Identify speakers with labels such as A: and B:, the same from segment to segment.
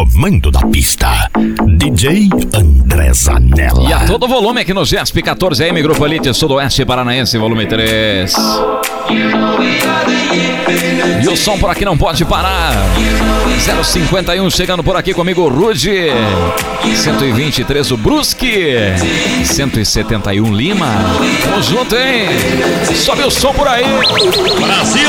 A: comando da pista, DJ André Zanella.
B: E a todo volume aqui no GESP 14 AM, Grupo Elite Sudoeste Paranaense, volume 3. E o som por aqui não pode parar. 051 chegando por aqui comigo, Rude. 123 o Brusque. 171 Lima. Tamo junto, hein? Sobe o som por aí. Brasil!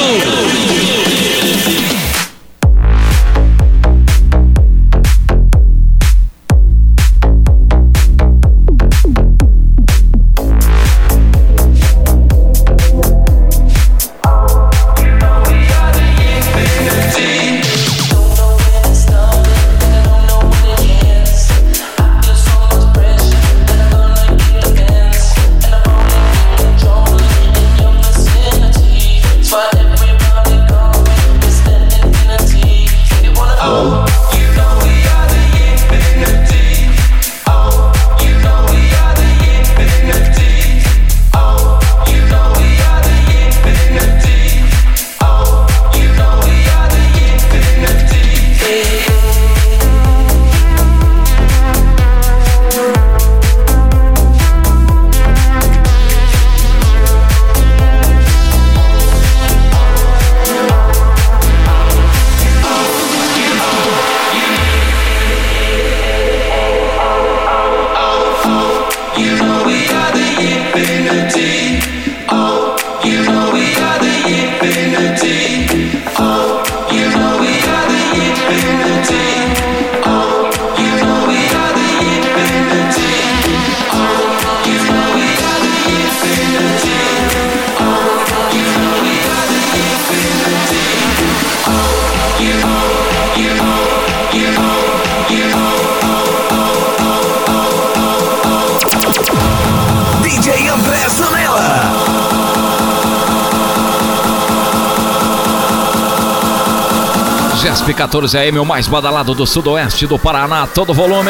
B: GESP 14 AM, o mais badalado do sudoeste do Paraná, todo volume.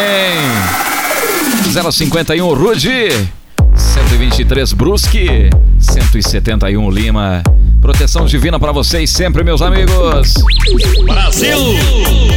B: 051 Rude, 123 Brusque, 171 Lima. Proteção divina pra vocês sempre, meus amigos.
C: Brasil!